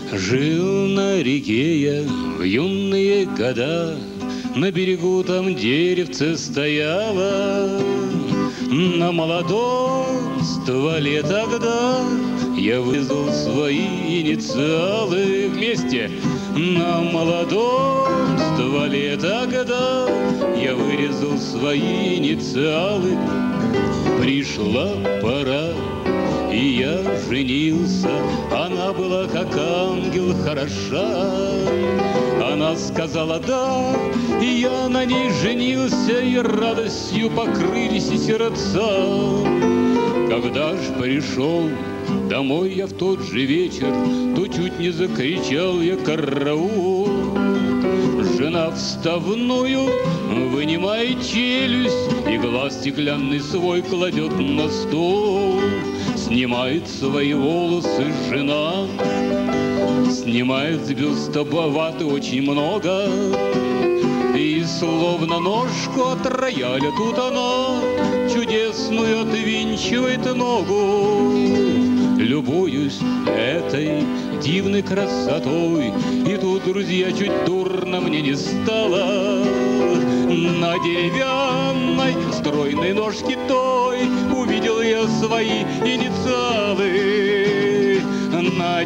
Жил на реке я в юные года, на берегу там деревце стояло. На молодом стволе тогда я вырезал свои инициалы вместе. На молодом стволе тогда я вырезал свои инициалы. Пришла пора, и я женился. Она была как ангел хороша. Она сказала да, и я на ней женился, и радостью покрылись и сердца. Когда ж пришел домой я в тот же вечер, то чуть не закричал я караул. Жена вставную вынимает челюсть, и глаз стеклянный свой кладет на стол. Снимает свои волосы жена, снимает с бюста ваты очень много, и словно ножку от рояля тут она чудесную отвинчивает ногу. Любуюсь этой дивной красотой, и тут, друзья, чуть дурно мне не стало. На деревянной стройной ножке той увидел я свои инициалы. На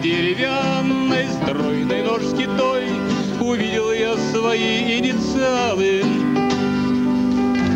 деревянной стройной ножке той увидел я свои инициалы.